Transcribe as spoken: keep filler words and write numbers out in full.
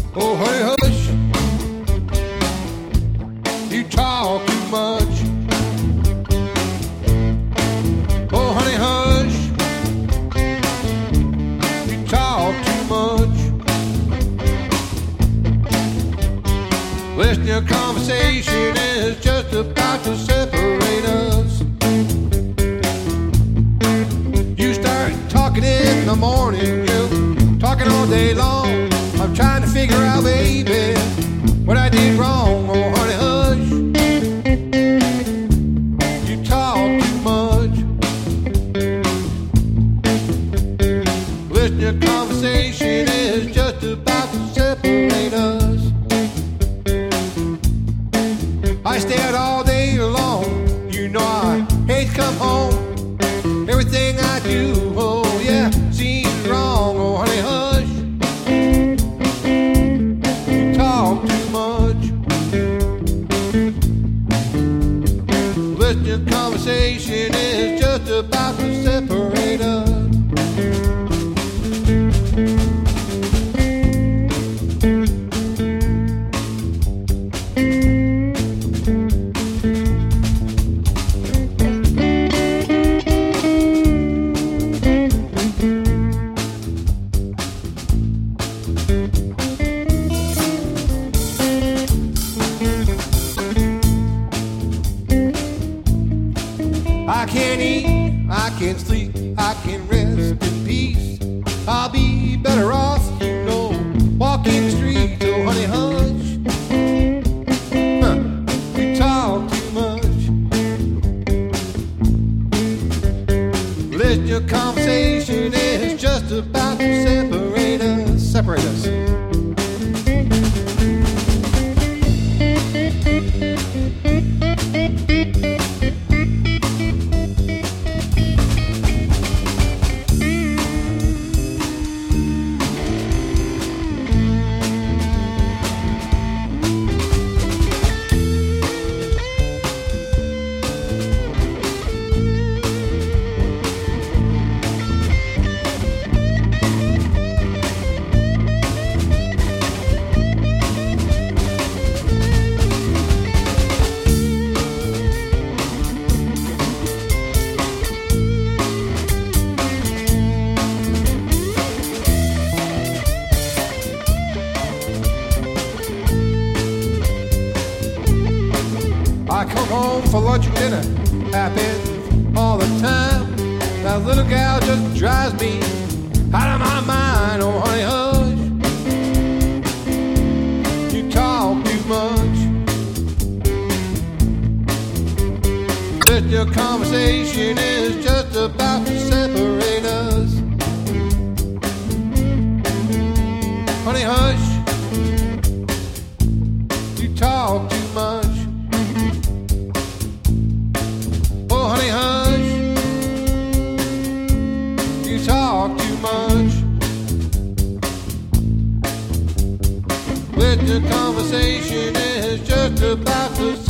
Oh, honey, hush. You talk too much. Oh, honey, hush. You talk too much. Listening to your conversation is just about to separate us. You start talking in the morning, you talking all day long. I'm trying to figure out, baby, what I did wrong. Oh, honey, hush. You talk too much. Listen, your conversation is just about to separate us. I stay out all day long. You know I hate to come home. Everything I do, oh yeah, seems wrong. Oh, honey, hush. You talk too much. Listen, your conversation is just about to separate us. I can't eat, I can't sleep, I can't rest in peace. I'll be better off, you know, walking the streets. Oh, honey, hush. Huh. You talk too much. Listen, your conversation is just about to separate us. Separate us. I come home for lunch or dinner, happens all the time. That little gal just drives me out of my mind. Oh, honey, hush. You talk too much. Listen, your conversation is just about to separate us. Honey, hush. You talk too much. Talk too much. With the conversation is just about to